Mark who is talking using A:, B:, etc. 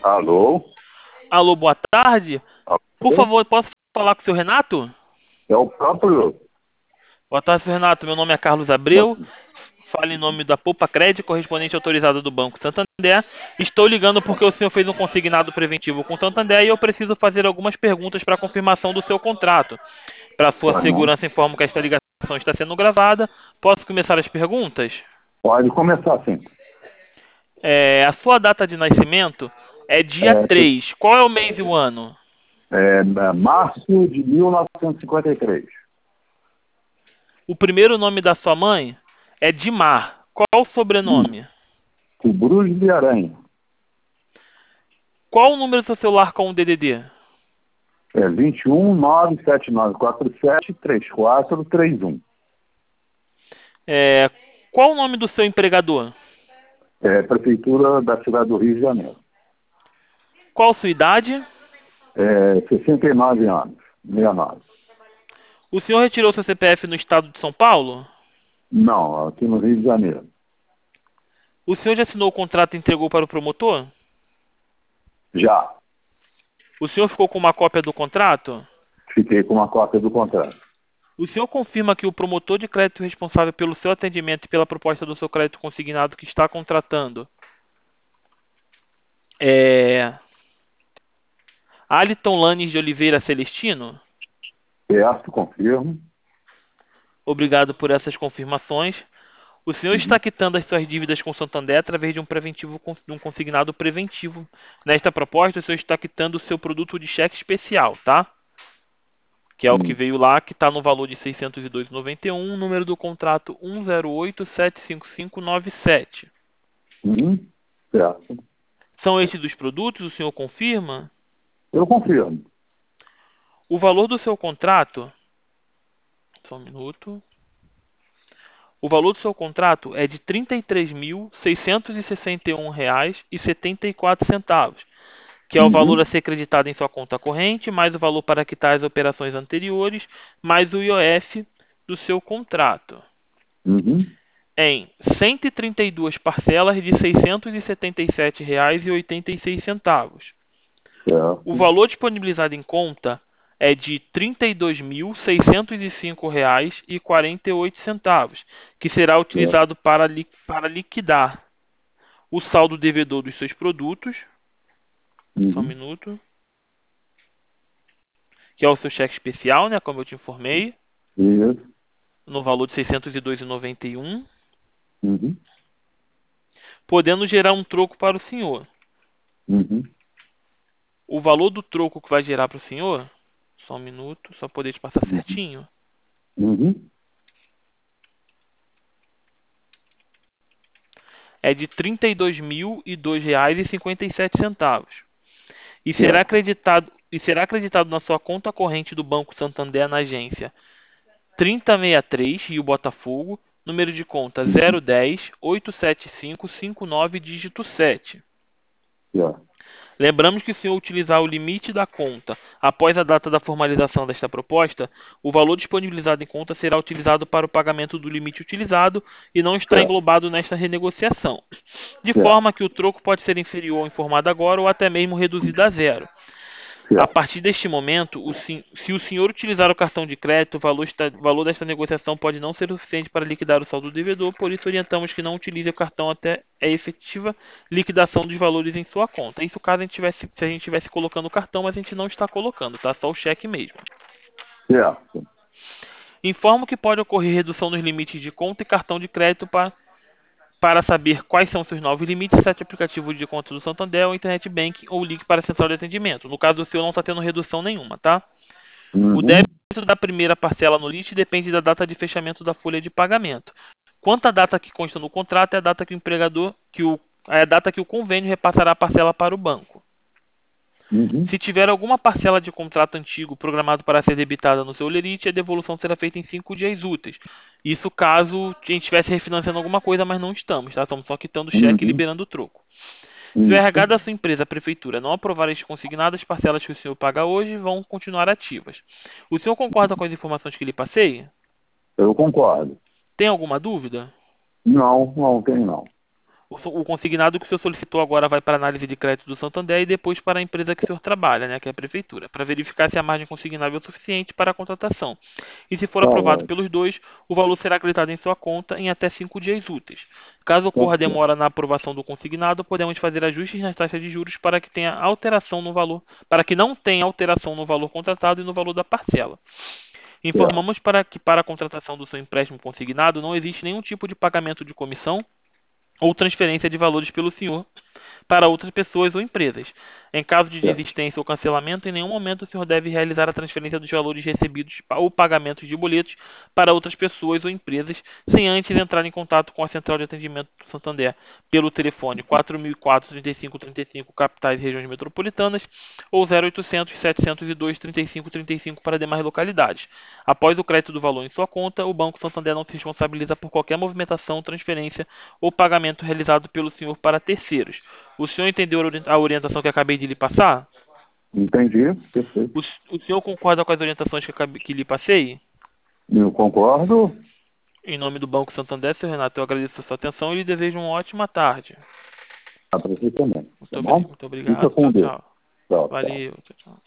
A: Alô?
B: Alô, boa tarde. Por
A: Alô?
B: favor, posso falar com o senhor Renato?
A: É o próprio.
B: Boa tarde, senhor Renato. Meu nome é Carlos Abreu. Falo em nome da Poupa Crédito, correspondente autorizado do Banco Santander. Estou ligando porque o senhor fez um consignado preventivo com o Santander e eu preciso fazer algumas perguntas para confirmação do seu contrato. Para sua
A: Não.
B: segurança, informo que esta ligação está sendo gravada. Posso começar as perguntas?
A: Pode começar assim.
B: A sua data de nascimento é dia
A: É,
B: 3. Qual é o mês e o ano?
A: março de 1953.
B: O primeiro nome da sua mãe é Dimar. Qual o sobrenome?
A: O Bruges de Aranha.
B: Qual o número do seu celular com o DDD?
A: É 21 97947 3431.
B: Qual o nome do seu empregador?
A: É Prefeitura da cidade do Rio de Janeiro.
B: Qual sua idade?
A: 69 anos. 69.
B: O senhor retirou seu CPF no estado de São Paulo?
A: Não, aqui no Rio de Janeiro.
B: O senhor já assinou o contrato e entregou para o promotor?
A: Já.
B: O senhor ficou com uma cópia do contrato?
A: Fiquei com uma cópia do contrato.
B: O senhor confirma que o promotor de crédito responsável pelo seu atendimento e pela proposta do seu crédito consignado que está contratando é Aliton Lanes de Oliveira Celestino?
A: Certo, confirmo.
B: Obrigado por essas confirmações. O senhor
A: Uhum.
B: está quitando as suas dívidas com o Santander através de um consignado preventivo. Nesta proposta, o senhor está quitando o seu produto de cheque especial, tá? Que é o que
A: Uhum.
B: veio lá, que está no valor de R$ 602,91, número do contrato 10875597.
A: Uhum. Certo.
B: São estes os produtos, o senhor confirma?
A: Eu confirmo.
B: O valor do seu contrato, só um minuto. O valor do seu contrato é de R$ 33.661,74, que é o valor a
A: Uhum.
B: ser creditado em sua conta corrente, mais o valor para quitar as operações anteriores, mais o IOF do seu contrato,
A: Uhum.
B: em 132 parcelas de R$ 677,86. O
A: Certo.
B: valor disponibilizado em conta é de R$ 32.605,48, que será
A: Certo.
B: utilizado para liquidar o saldo devedor dos seus produtos, só um
A: Uhum.
B: minuto, que é o seu cheque especial, né, como eu te informei,
A: Isso.
B: no valor de R$ 602,91,
A: Uhum.
B: podendo gerar um troco para o senhor.
A: Uhum.
B: O valor do troco que vai gerar para o senhor, só um minuto, só poder te passar
A: Uhum.
B: certinho,
A: Uhum.
B: é de R$ 32.002,57.
A: Certo.
B: E será acreditado na sua conta corrente do Banco Santander na agência 3063 Rio Botafogo, número de conta
A: Uhum.
B: 010-87559, dígito 7.
A: Certo.
B: Lembramos que, se utilizar o limite da conta após a data da formalização desta proposta, o valor disponibilizado em conta será utilizado para o pagamento do limite utilizado e não está
A: Certo.
B: englobado nesta renegociação, de
A: Certo.
B: forma que o troco pode ser inferior ao informado agora ou até mesmo reduzido a zero. A
A: Certo.
B: partir deste momento, se o senhor utilizar o cartão de crédito, o valor desta negociação pode não ser o suficiente para liquidar o saldo do devedor, por isso orientamos que não utilize o cartão até a efetiva liquidação dos valores em sua conta. Isso caso se a gente estivesse colocando o cartão, mas a gente não está colocando, tá? Só o cheque mesmo.
A: Certo.
B: Informo que pode ocorrer redução nos limites de conta e cartão de crédito para saber quais são seus novos limites, acesse o aplicativo de conta do Santander, ou Internet Banking, ou ligue para a central de atendimento. No caso do seu, não está tendo redução nenhuma, tá? O débito
A: Uhum.
B: da primeira parcela no limite depende da data de fechamento da folha de pagamento. Quanto à data que consta no contrato, é a data que o empregador, é a data que o convênio repassará a parcela para o banco.
A: Uhum.
B: Se tiver alguma parcela de contrato antigo programado para ser debitada no seu lerite, a devolução será feita em 5 dias úteis. Isso caso a gente estivesse refinanciando alguma coisa, mas não estamos, tá? Estamos só quitando o cheque e
A: Uhum.
B: liberando o troco. Se o RH
A: Isso.
B: da sua empresa, a prefeitura, não aprovar este consignado, as parcelas que o senhor paga hoje vão continuar ativas. O senhor concorda com as informações que lhe passei?
A: Eu concordo.
B: Tem alguma dúvida?
A: Não, não tem não.
B: o consignado que o senhor solicitou agora vai para a análise de crédito do Santander e depois para a empresa que o senhor trabalha, né, que é a prefeitura, para verificar se a margem consignável é suficiente para a contratação. E se for
A: Tá
B: aprovado
A: ótimo.
B: pelos dois, o valor será acreditado em sua conta em até 5 dias úteis. Caso
A: Tá
B: ocorra
A: certo.
B: demora na aprovação do consignado, podemos fazer ajustes nas taxas de juros para que tenha alteração no valor, para que não tenha alteração no valor contratado e no valor da parcela.
A: Certo.
B: Informamos para que para a contratação do seu empréstimo consignado não existe nenhum tipo de pagamento de comissão ou transferência de valores pelo senhor para outras pessoas ou empresas. Em caso de
A: Certo.
B: desistência ou cancelamento, em nenhum momento o senhor deve realizar a transferência dos valores recebidos ou pagamentos de boletos para outras pessoas ou empresas, sem antes entrar em contato com a Central de Atendimento do Santander pelo telefone 4004-3535, capitais e regiões metropolitanas, ou 0800-702-3535 para demais localidades. Após o crédito do valor em sua conta, o Banco Santander não se responsabiliza por qualquer movimentação, transferência ou pagamento realizado pelo senhor para terceiros. O senhor entendeu a orientação que acabei de lhe passar?
A: Entendi. Perfeito.
B: O senhor concorda com as orientações que lhe passei?
A: Eu concordo.
B: Em nome do Banco Santander, seu Renato, eu agradeço a sua atenção e lhe desejo uma ótima tarde.
A: A você também. Tá
B: Muito
A: bom?
B: muito
A: Fica
B: obrigado.
A: com
B: Tchau,
A: Deus.
B: tchau.
A: Tchau, tchau.
B: Valeu. Tchau, tchau.